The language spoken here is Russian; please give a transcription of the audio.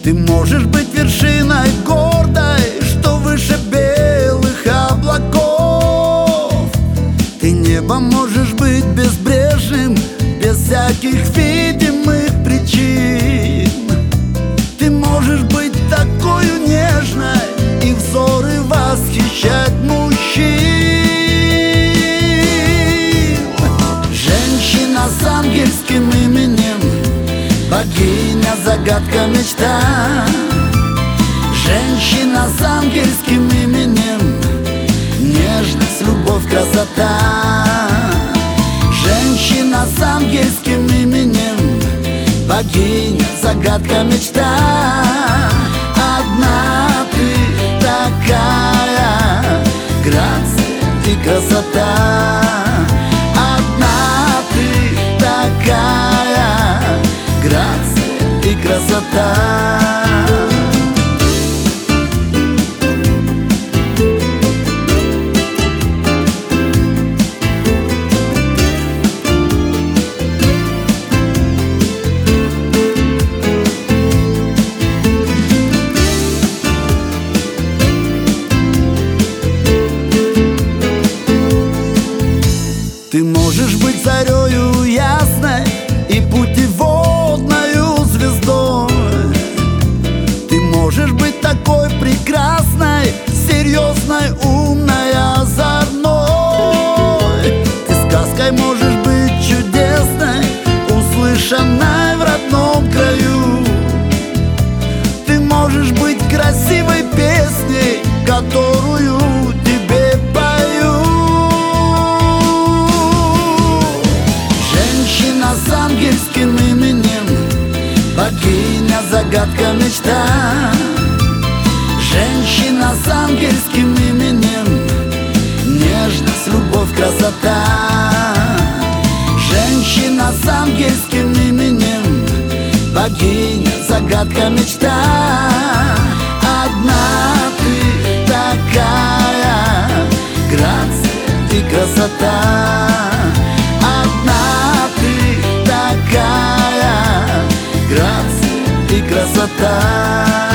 Ты можешь быть вершиной гордой, что выше белых облаков. Ты небом можешь быть безбрежным, без всяких видимых причин. Ты можешь быть такою нежной и взоры восхищать мужчин. Женщина с ангельским именем, богиня, загадка, мечта. Женщина с ангельским именем, нежность, любовь, красота. Женщина с ангельским именем, богиня, загадка, мечта. Одна ты такая, грация и красота. Одна ты такая, грация и красота. Ты можешь быть зарею ясной и путеводною звездой. Ты можешь быть такой прекрасной, серьезной, умной, озорной. Ты сказкой можешь быть чудесной, услышанной в родном краю. Ты можешь быть красивой песней, которую тебе пою. Женщина с ангельским именем, богиня, загадка, мечта. Женщина с ангельским именем, нежность, любовь, красота. Женщина с ангельским именем, богиня, загадка, мечта. Одна ты такая, грация и красота. Одна ты такая, грация и красота.